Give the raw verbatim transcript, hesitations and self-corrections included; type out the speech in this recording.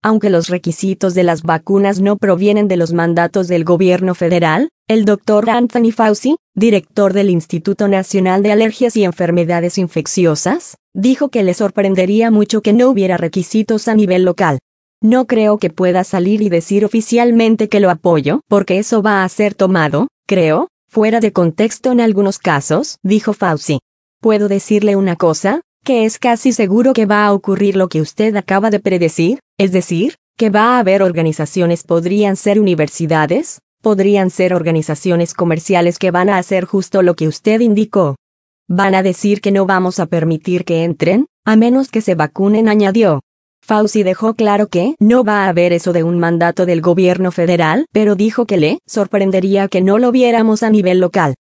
aunque los requisitos de las vacunas no provienen de los mandatos del gobierno federal, el doctor Anthony Fauci, director del Instituto Nacional de Alergias y Enfermedades Infecciosas, dijo que le sorprendería mucho que no hubiera requisitos a nivel local. No creo que pueda salir y decir oficialmente que lo apoyo, porque eso va a ser tomado, creo, fuera de contexto en algunos casos, dijo Fauci. ¿Puedo decirle una cosa? Que es casi seguro que va a ocurrir lo que usted acaba de predecir, es decir, que va a haber organizaciones, podrían ser universidades, podrían ser organizaciones comerciales que van a hacer justo lo que usted indicó. Van a decir que no vamos a permitir que entren, a menos que se vacunen, añadió. Fauci dejó claro que no va a haber eso de un mandato del gobierno federal, pero dijo que le sorprendería que no lo viéramos a nivel local.